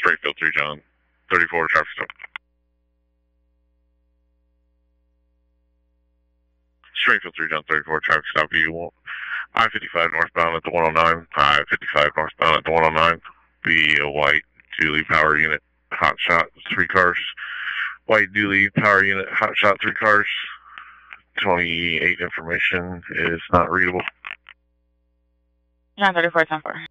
Springfield 3 John, 34 traffic stop. Springfield 3 John, 34 traffic stop. You I-55 northbound at the 109. I-55 northbound at the 109. Be a white dually power unit, hot shot, 3 cars. White dually power unit, hot shot, 3 cars. 28 information is not readable. John 34, 10-4.